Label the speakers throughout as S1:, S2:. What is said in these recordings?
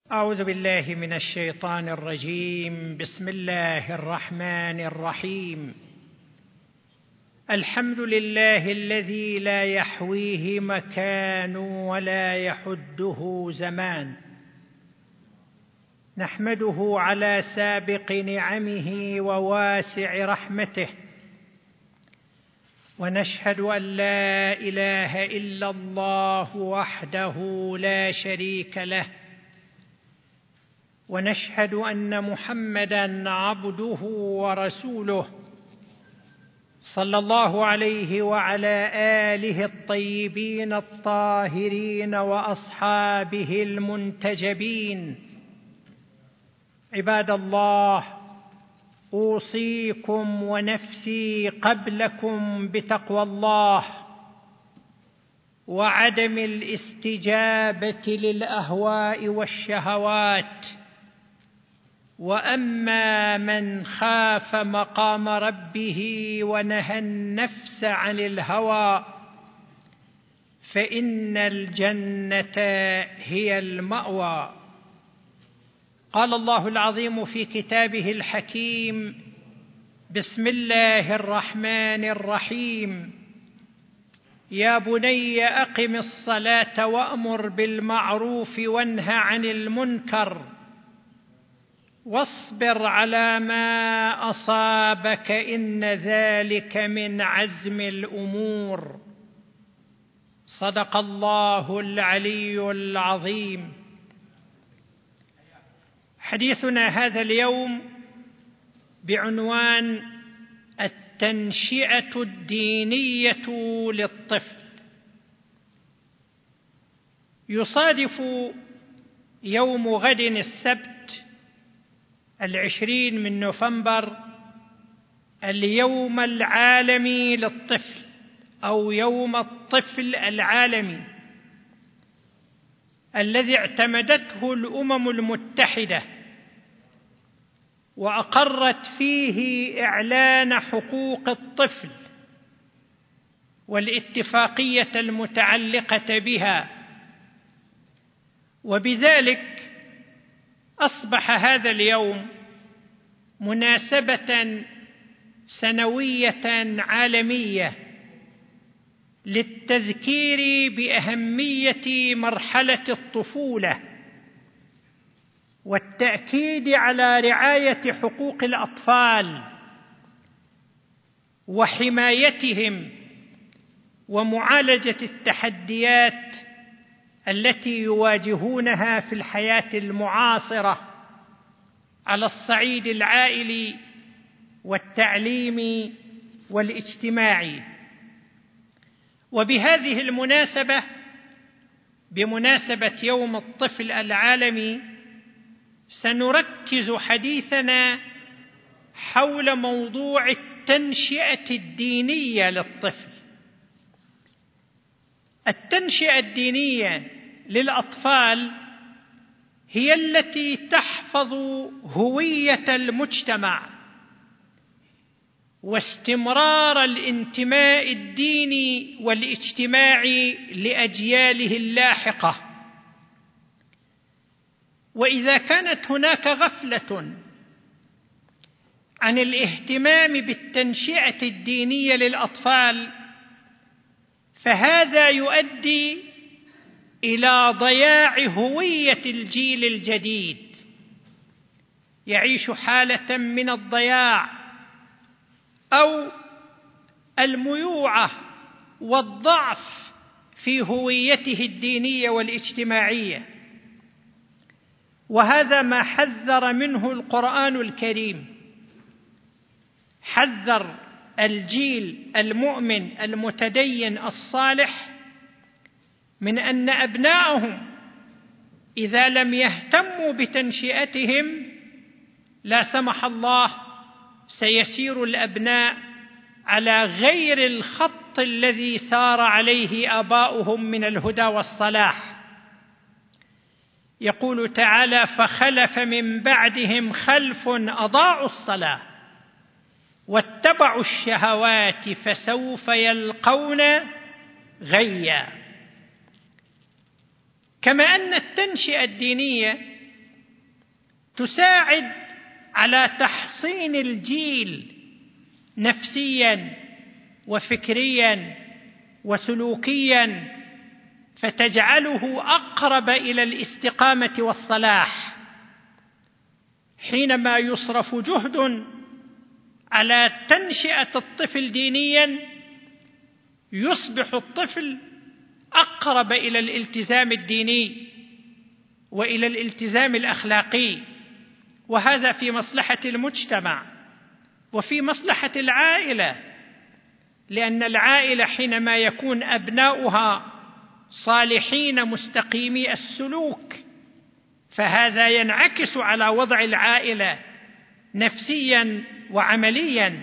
S1: أعوذ بالله من الشيطان الرجيم. بسم الله الرحمن الرحيم. الحمد لله الذي لا يحويه مكان ولا يحده زمان، نحمده على سابق نعمه وواسع رحمته، ونشهد أن لا إله إلا الله وحده لا شريك له، ونشهد أن محمدًا عبده ورسوله صلى الله عليه وعلى آله الطيبين الطاهرين وأصحابه المنتجبين. عباد الله، أوصيكم ونفسي قبلكم بتقوى الله وعدم الاستجابة للأهواء والشهوات. وأما من خاف مقام ربه ونهى النفس عن الهوى فإن الجنة هي المأوى. قال الله العظيم في كتابه الحكيم: بسم الله الرحمن الرحيم. يا بني أقم الصلاة وأمر بالمعروف وانه عن المنكر واصبر على ما أصابك إن ذلك من عزم الأمور. صدق الله العلي العظيم. حديثنا هذا اليوم بعنوان التنشئة الدينية للطفل. يصادف يوم غد السبت 20 من نوفمبر اليوم العالمي للطفل أو يوم الطفل العالمي، الذي اعتمدته الأمم المتحدة وأقرت فيه إعلان حقوق الطفل والاتفاقية المتعلقة بها. وبذلك أصبح هذا اليوم مناسبة سنوية عالمية للتذكير بأهمية مرحلة الطفولة والتأكيد على رعاية حقوق الأطفال وحمايتهم ومعالجة التحديات التي يواجهونها في الحياة المعاصرة على الصعيد العائلي والتعليمي والاجتماعي. وبهذه المناسبة، بمناسبة يوم الطفل العالمي، سنركز حديثنا حول موضوع التنشئة الدينية للطفل. التنشئة الدينية للأطفال هي التي تحفظ هوية المجتمع واستمرار الانتماء الديني والاجتماعي لأجياله اللاحقة. وإذا كانت هناك غفلة عن الاهتمام بالتنشئة الدينية للأطفال فهذا يؤدي إلى ضياع هوية الجيل الجديد، يعيش حالة من الضياع أو الميوعة والضعف في هويته الدينية والاجتماعية. وهذا ما حذر منه القرآن الكريم. حذر الجيل المؤمن المتدين الصالح من أن أبناءهم إذا لم يهتموا بتنشئتهم لا سمح الله سيسير الأبناء على غير الخط الذي سار عليه آباؤهم من الهدى والصلاح. يقول تعالى: فخلف من بعدهم خلف أضاعوا الصلاة واتبعوا الشهوات فسوف يلقون غيا. كما أن التنشئة الدينية تساعد على تحصين الجيل نفسيا وفكريا وسلوكيا، فتجعله أقرب إلى الاستقامة والصلاح. حينما يصرف جهد على تنشئة الطفل دينيا، يصبح الطفل أقرب إلى الالتزام الديني وإلى الالتزام الأخلاقي، وهذا في مصلحة المجتمع وفي مصلحة العائلة، لأن العائلة حينما يكون أبناؤها صالحين مستقيمي السلوك، فهذا ينعكس على وضع العائلة نفسيا وعمليا.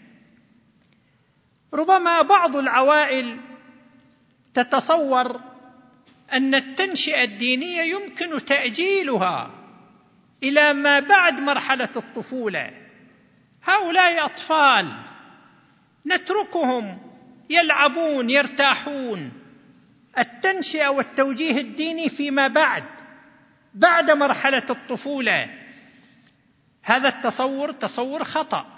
S1: ربما بعض العوائل تتصور أن التنشئة الدينية يمكن تأجيلها إلى ما بعد مرحلة الطفولة. هؤلاء أطفال نتركهم يلعبون يرتاحون، التنشئة والتوجيه الديني فيما بعد مرحلة الطفولة. هذا التصور تصور خطأ،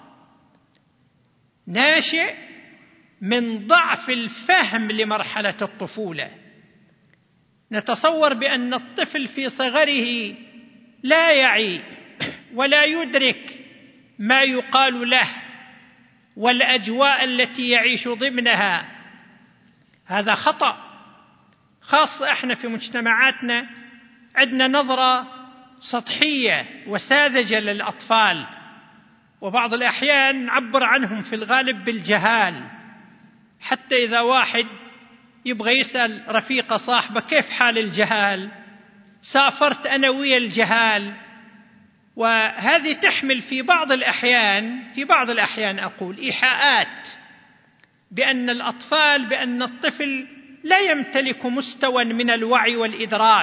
S1: ناشئ من ضعف الفهم لمرحلة الطفولة. نتصور بأن الطفل في صغره لا يعي ولا يدرك ما يقال له والأجواء التي يعيش ضمنها. هذا خطأ، خاصة احنا في مجتمعاتنا عندنا نظرة سطحية وساذجة للأطفال، وبعض الأحيان نعبر عنهم في الغالب بالجهال. حتى إذا واحد يبغى يسأل رفيقه صاحبه كيف حال الجهال، سافرت أنا ويا الجهال. وهذه تحمل في بعض الأحيان أقول إيحاءات بأن الطفل لا يمتلك مستوى من الوعي والإدراك.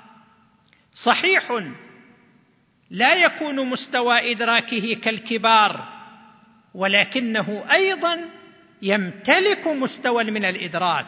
S1: صحيح لا يكون مستوى إدراكه كالكبار، ولكنه أيضا يمتلك مستوى من الإدراك.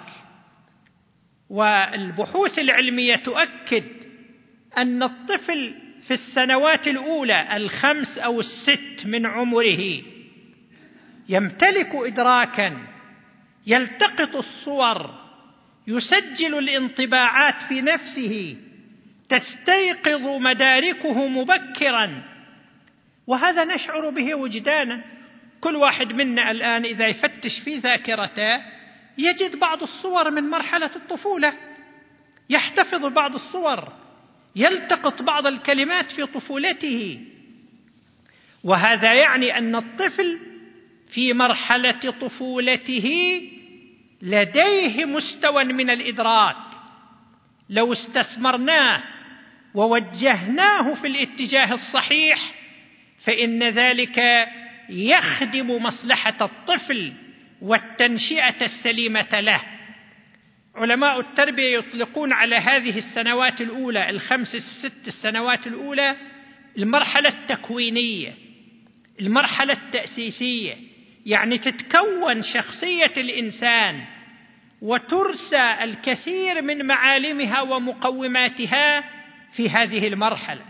S1: والبحوث العلمية تؤكد أن الطفل في السنوات الأولى 5 أو 6 من عمره يمتلك إدراكا، يلتقط الصور، يسجل الانطباعات في نفسه، تستيقظ مداركه مبكرا، وهذا نشعر به وجدانا. كل واحد منا الآن إذا يفتش في ذاكرته يجد بعض الصور من مرحلة الطفولة، يحتفظ بعض الصور، يلتقط بعض الكلمات في طفولته. وهذا يعني أن الطفل في مرحلة طفولته لديه مستوى من الإدراك، لو استثمرناه ووجهناه في الاتجاه الصحيح فإن ذلك يخدم مصلحة الطفل والتنشئة السليمة له. علماء التربية يطلقون على هذه السنوات الأولى 5 6 السنوات الأولى المرحلة التكوينية، المرحلة التأسيسية، يعني تتكون شخصية الإنسان وترسى الكثير من معالمها ومقوماتها في هذه المرحلة.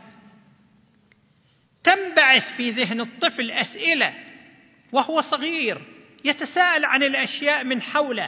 S1: تنبعث في ذهن الطفل أسئلة وهو صغير، يتساءل عن الأشياء من حوله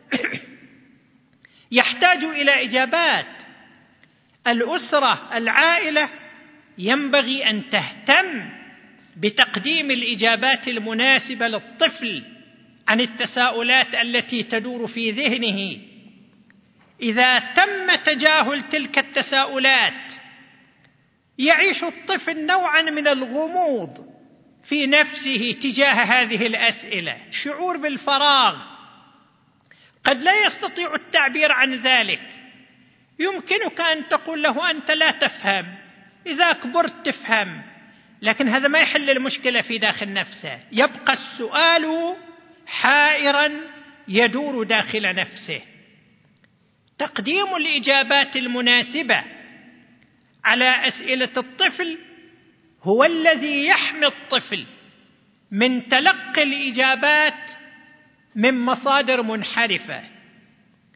S1: يحتاج إلى إجابات. الأسرة العائلة ينبغي أن تهتم بتقديم الإجابات المناسبة للطفل عن التساؤلات التي تدور في ذهنه. إذا تم تجاهل تلك التساؤلات يعيش الطفل نوعا من الغموض في نفسه تجاه هذه الأسئلة، شعور بالفراغ، قد لا يستطيع التعبير عن ذلك. يمكنك أن تقول له أنت لا تفهم، إذا كبرت تفهم، لكن هذا ما يحل المشكلة في داخل نفسه، يبقى السؤال حائرا يدور داخل نفسه. تقديم الإجابات المناسبة على أسئلة الطفل هو الذي يحمي الطفل من تلقي الإجابات من مصادر منحرفة.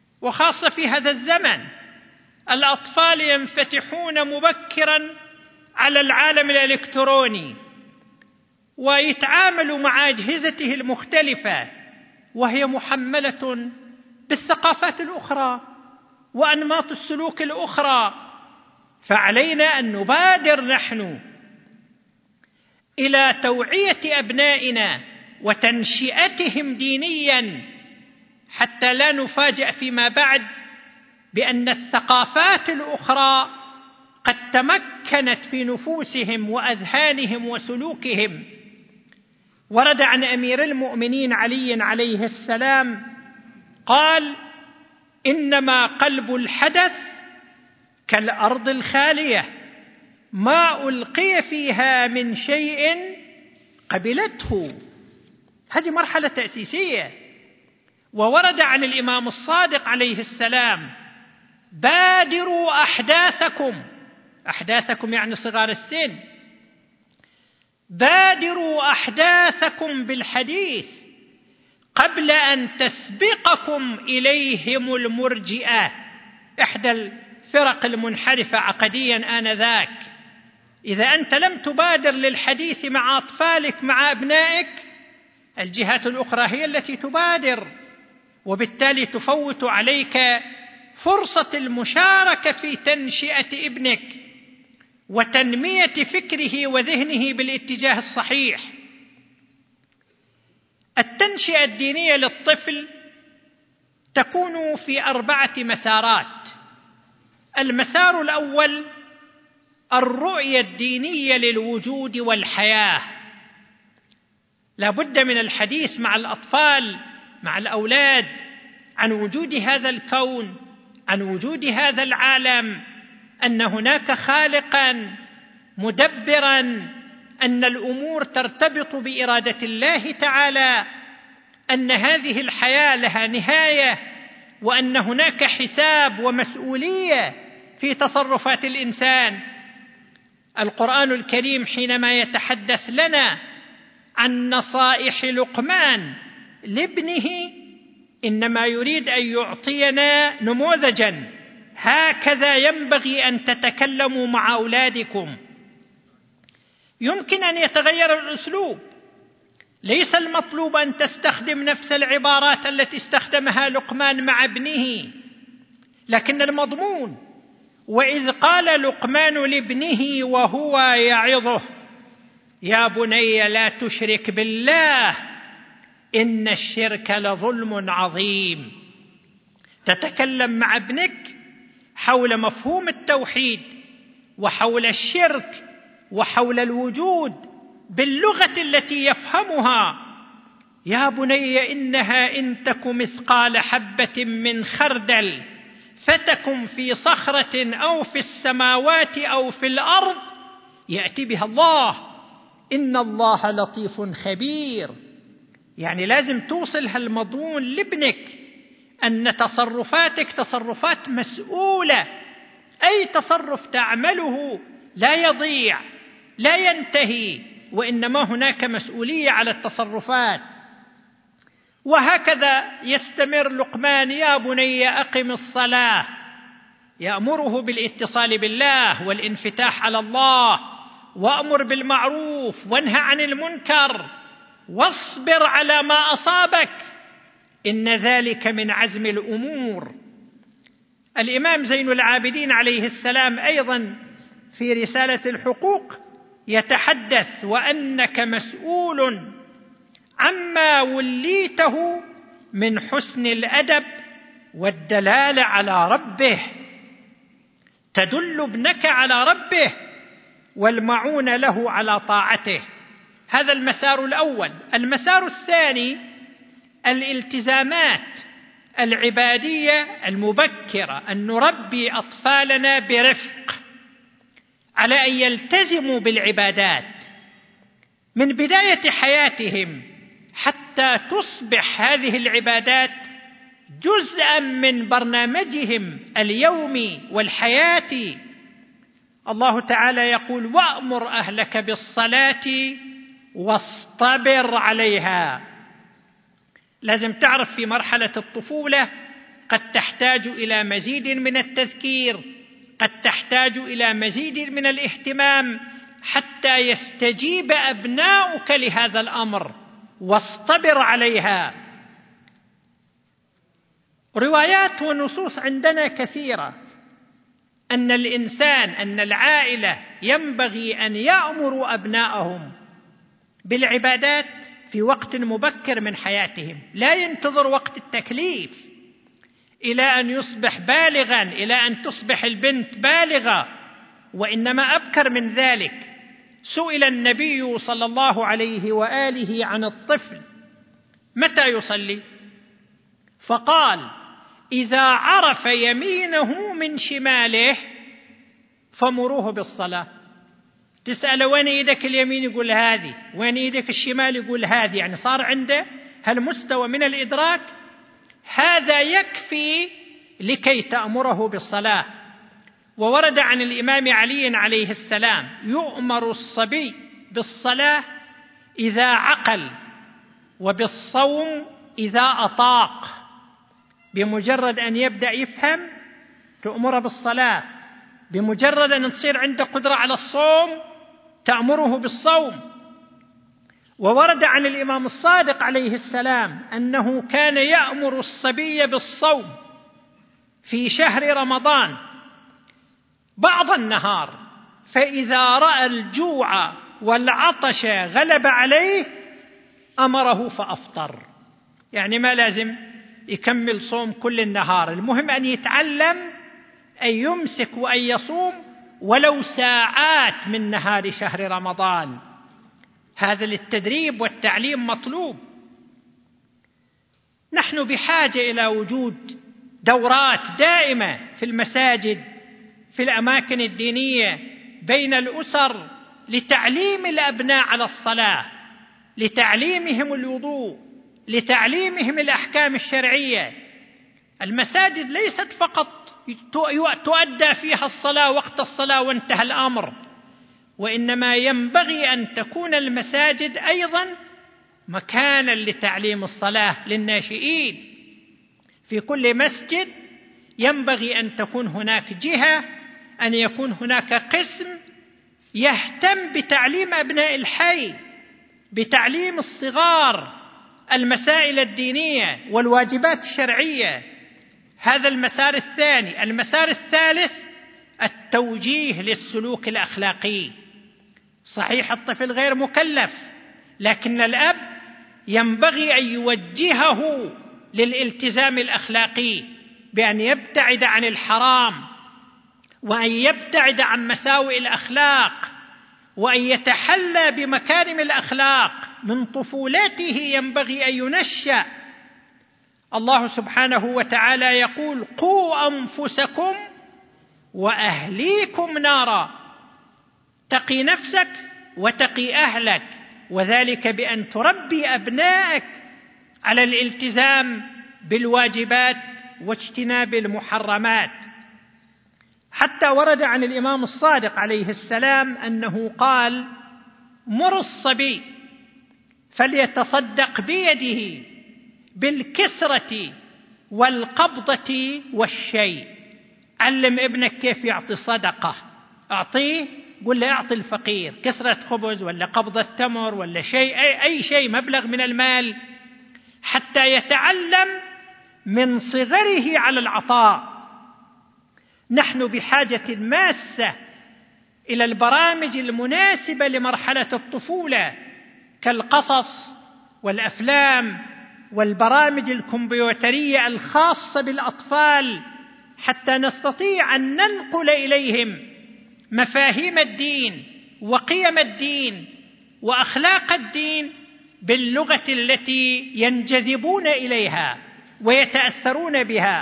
S1: وخاصة في هذا الزمن الأطفال ينفتحون مبكرا على العالم الإلكتروني ويتعامل مع أجهزته المختلفة وهي محملة بالثقافات الأخرى وأنماط السلوك الأخرى، فعلينا أن نبادر نحن إلى توعية أبنائنا وتنشئتهم دينيا حتى لا نفاجأ فيما بعد بأن الثقافات الأخرى قد تمكنت في نفوسهم وأذهانهم وسلوكهم. ورد عن أمير المؤمنين علي عليه السلام قال: إنما قلب الحدث كالأرض الخالية، ما ألقي فيها من شيء قبلته. هذه مرحلة تأسيسية. وورد عن الإمام الصادق عليه السلام: بادروا أحداثكم يعني صغار السن، بادروا أحداثكم بالحديث قبل أن تسبقكم إليهم المرجئة، إحدى الفرق المنحرفة عقديا آنذاك. إذا أنت لم تبادر للحديث مع أطفالك مع أبنائك، الجهات الأخرى هي التي تبادر، وبالتالي تفوت عليك فرصة المشاركة في تنشئة ابنك وتنمية فكره وذهنه بالاتجاه الصحيح. التنشئة الدينية للطفل تكون في 4 مسارات. المسار الأول الرؤية الدينية للوجود والحياة. لا بد من الحديث مع الأطفال، مع الأولاد، عن وجود هذا الكون، عن وجود هذا العالم، أن هناك خالقا مدبرا، أن الأمور ترتبط بإرادة الله تعالى، أن هذه الحياة لها نهاية، وأن هناك حساب ومسؤولية في تصرفات الإنسان. القرآن الكريم حينما يتحدث لنا عن نصائح لقمان لابنه إنما يريد أن يعطينا نموذجا: هكذا ينبغي أن تتكلموا مع أولادكم. يمكن أن يتغير الأسلوب، ليس المطلوب أن تستخدم نفس العبارات التي استخدمها لقمان مع ابنه، لكن المضمون: وإذ قال لقمان لابنه وهو يعظه يا بني لا تشرك بالله إن الشرك لظلم عظيم. تتكلم مع ابنك حول مفهوم التوحيد وحول الشرك وحول الوجود باللغة التي يفهمها. يا بني إنها إن تك مثقال حبة من خردل فتكن في صخرة أو في السماوات أو في الأرض يأتي بها الله إن الله لطيف خبير. يعني لازم توصل هالمضمون لابنك، أن تصرفاتك تصرفات مسؤولة، أي تصرف تعمله لا يضيع لا ينتهي، وإنما هناك مسؤولية على التصرفات. وهكذا يستمر لقمان: يا بني أقم الصلاة، يأمره بالاتصال بالله والانفتاح على الله، وأمر بالمعروف وانهى عن المنكر، واصبر على ما أصابك إن ذلك من عزم الأمور. الإمام زين العابدين عليه السلام أيضا في رسالة الحقوق يتحدث: وأنك مسؤول عما وليته من حسن الأدب والدلالة على ربه، تدل ابنك على ربه والمعون له على طاعته. هذا المسار الأول. المسار الثاني الالتزامات العبادية المبكرة، أن نربي أطفالنا برفق على أن يلتزموا بالعبادات من بداية حياتهم حتى تصبح هذه العبادات جزءا من برنامجهم اليومي والحياتي. الله تعالى يقول: وأمر أهلك بالصلاة واصطبر عليها. لازم تعرف في مرحلة الطفولة قد تحتاج إلى مزيد من التذكير قد تحتاج إلى مزيد من الاهتمام حتى يستجيب أبناؤك لهذا الأمر، واصطبر عليها. روايات ونصوص عندنا كثيرة أن العائلة ينبغي أن يأمروا أبناءهم بالعبادات في وقت مبكر من حياتهم، لا ينتظر وقت التكليف إلى أن يصبح بالغا، إلى أن تصبح البنت بالغة، وإنما أبكر من ذلك. سئل النبي صلى الله عليه وآله عن الطفل متى يصلي؟ فقال: إذا عرف يمينه من شماله فمروه بالصلاة. تسأل وين إيدك اليمين يقول هذه، وين إيدك الشمال يقول هذه، يعني صار عنده هالمستوى من الإدراك، هذا يكفي لكي تأمره بالصلاة. وورد عن الإمام علي عليه السلام: يؤمر الصبي بالصلاة إذا عقل، وبالصوم إذا أطاق. بمجرد أن يبدأ يفهم تأمره بالصلاة، بمجرد أن تصير عنده قدرة على الصوم تأمره بالصوم. وورد عن الإمام الصادق عليه السلام أنه كان يأمر الصبي بالصوم في شهر رمضان بعض النهار، فإذا رأى الجوع والعطش غلب عليه أمره فأفطر. يعني ما لازم يكمل صوم كل النهار، المهم أن يتعلم أن يمسك وأن يصوم ولو ساعات من نهار شهر رمضان. هذا للتدريب والتعليم مطلوب. نحن بحاجة إلى وجود دورات دائمة في المساجد، في الأماكن الدينية، بين الأسر، لتعليم الأبناء على الصلاة، لتعليمهم الوضوء، لتعليمهم الأحكام الشرعية. المساجد ليست فقط تؤدى فيها الصلاة وقت الصلاة وانتهى الأمر، وإنما ينبغي أن تكون المساجد أيضا مكانا لتعليم الصلاة للناشئين. في كل مسجد ينبغي أن تكون هناك جهة، أن يكون هناك قسم يهتم بتعليم أبناء الحي، بتعليم الصغار المسائل الدينية والواجبات الشرعية. هذا المسار الثاني. المسار الثالث التوجيه للسلوك الأخلاقي. صحيح الطفل غير مكلف، لكن الأب ينبغي أن يوجهه للالتزام الأخلاقي بأن يبتعد عن الحرام، وأن يبتعد عن مساوئ الأخلاق، وأن يتحلى بمكارم الأخلاق من طفولته. ينبغي أن ينشأ. الله سبحانه وتعالى يقول: قوا أنفسكم وأهليكم نارا. تقي نفسك وتقي أهلك، وذلك بأن تربي أبنائك على الالتزام بالواجبات واجتناب المحرمات. حتى ورد عن الإمام الصادق عليه السلام أنه قال: مر الصبي فليتصدق بيده بالكسرة والقبضة والشيء. علم ابنك كيف يعطي صدقة، أعطيه، قل له أعطي الفقير كسرة خبز ولا قبضة تمر ولا شيء، أي شيء، مبلغ من المال، حتى يتعلم من صغره على العطاء. نحن بحاجة ماسة إلى البرامج المناسبة لمرحلة الطفولة، كالقصص والأفلام والبرامج الكمبيوترية الخاصة بالأطفال، حتى نستطيع أن ننقل إليهم مفاهيم الدين وقيم الدين وأخلاق الدين باللغة التي ينجذبون إليها ويتأثرون بها.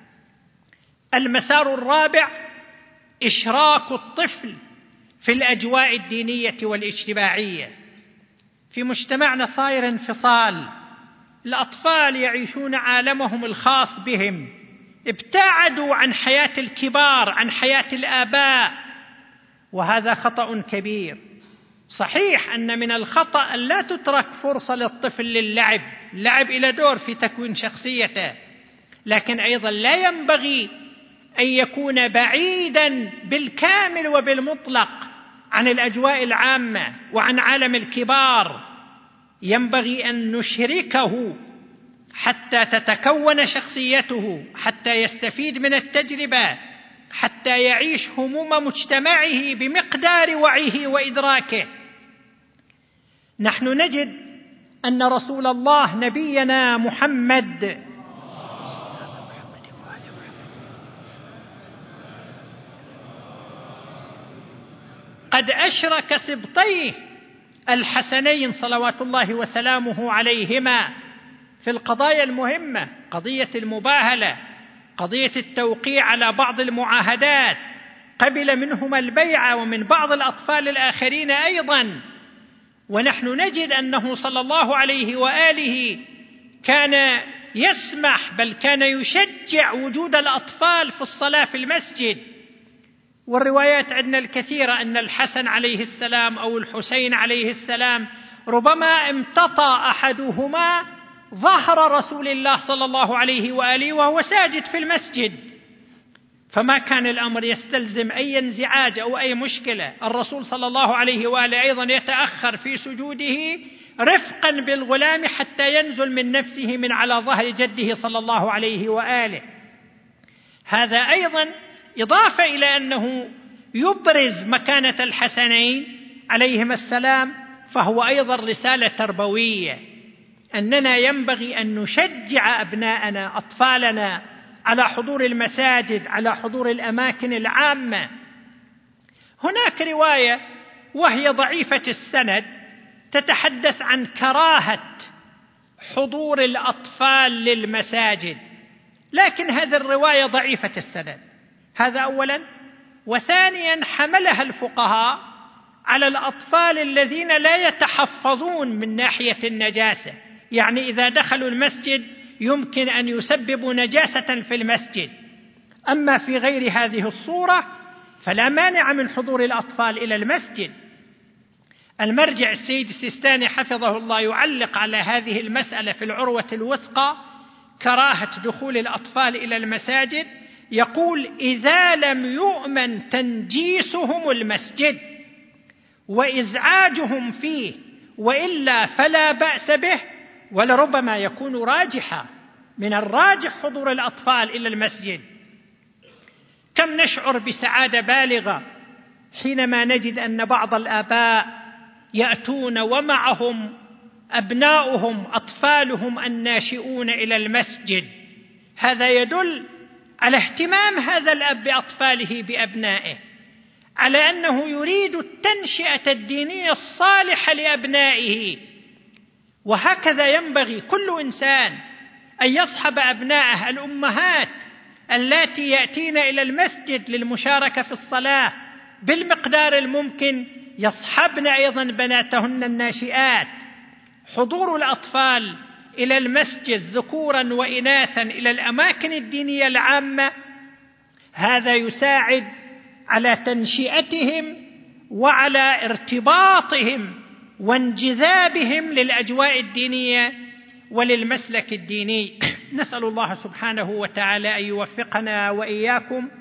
S1: المسار الرابع إشراك الطفل في الأجواء الدينية والاجتماعية. في مجتمعنا صاير انفصال، الأطفال يعيشون عالمهم الخاص بهم، ابتعدوا عن حياة الكبار، عن حياة الآباء، وهذا خطأ كبير. صحيح أن من الخطأ أن لا تترك فرصة للطفل للعب، اللعب إلى دور في تكوين شخصيته، لكن أيضا لا ينبغي أن يكون بعيدا بالكامل وبالمطلق عن الأجواء العامة وعن عالم الكبار. ينبغي أن نشركه حتى تتكون شخصيته، حتى يستفيد من التجربة، حتى يعيش هموم مجتمعه بمقدار وعيه وإدراكه. نحن نجد أن رسول الله نبينا محمد قد أشرك سبطيه الحسنين صلوات الله وسلامه عليهما في القضايا المهمة، قضية المباهلة، قضية التوقيع على بعض المعاهدات، قبل منهما البيعة ومن بعض الأطفال الآخرين أيضا. ونحن نجد أنه صلى الله عليه وآله كان يسمح بل كان يشجع وجود الأطفال في الصلاة في المسجد. والروايات عندنا الكثيرة أن الحسن عليه السلام أو الحسين عليه السلام ربما امتطى أحدهما ظهر رسول الله صلى الله عليه وآله وهو ساجد في المسجد، فما كان الأمر يستلزم أي انزعاج أو أي مشكلة. الرسول صلى الله عليه وآله أيضا يتأخر في سجوده رفقا بالغلام حتى ينزل من نفسه من على ظهر جده صلى الله عليه وآله. هذا أيضا إضافة إلى أنه يبرز مكانة الحسنين عليهما السلام، فهو أيضا رسالة تربوية أننا ينبغي أن نشجع أبناءنا أطفالنا على حضور المساجد، على حضور الأماكن العامة. هناك رواية وهي ضعيفة السند تتحدث عن كراهة حضور الأطفال للمساجد، لكن هذه الرواية ضعيفة السند، هذا أولا. وثانيا حملها الفقهاء على الأطفال الذين لا يتحفظون من ناحية النجاسة، يعني إذا دخلوا المسجد يمكن أن يسببوا نجاسة في المسجد. أما في غير هذه الصورة فلا مانع من حضور الأطفال إلى المسجد. المرجع السيد السيستاني حفظه الله يعلق على هذه المسألة في العروة الوثقى، كراهة دخول الأطفال إلى المساجد، يقول: إذا لم يؤمن تنجيسهم المسجد وإزعاجهم فيه، وإلا فلا بأس به، ولربما يكون راجحا. من الراجح حضور الأطفال إلى المسجد. كم نشعر بسعادة بالغة حينما نجد أن بعض الآباء يأتون ومعهم أبناؤهم أطفالهم الناشئون إلى المسجد. هذا يدل على اهتمام هذا الأب بأطفاله بأبنائه، على أنه يريد التنشئة الدينية الصالحة لأبنائه. وهكذا ينبغي كل إنسان أن يصحب أبنائه، الأمهات اللاتي يأتين إلى المسجد للمشاركة في الصلاة بالمقدار الممكن يصحبن أيضا بناتهن الناشئات. حضور الأطفال إلى المسجد ذكورا وإناثا إلى الأماكن الدينية العامة، هذا يساعد على تنشئتهم وعلى ارتباطهم وانجذابهم للأجواء الدينية وللمسلك الديني. نسأل الله سبحانه وتعالى أن يوفقنا وإياكم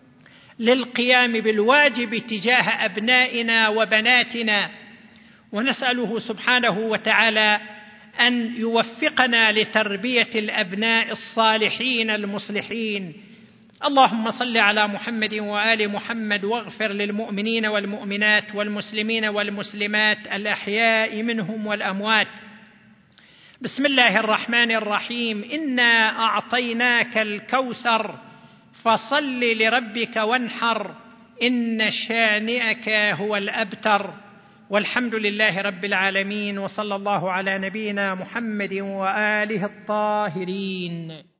S1: للقيام بالواجب تجاه أبنائنا وبناتنا، ونسأله سبحانه وتعالى أن يوفقنا لتربية الأبناء الصالحين المصلحين. اللهم صل على محمد وآل محمد، واغفر للمؤمنين والمؤمنات والمسلمين والمسلمات الأحياء منهم والأموات. بسم الله الرحمن الرحيم. إنا أعطيناك الكوثر فصل لربك وانحر، إن شانئك هو الأبتر. والحمد لله رب العالمين، وصلى الله على نبينا محمد وآله الطاهرين.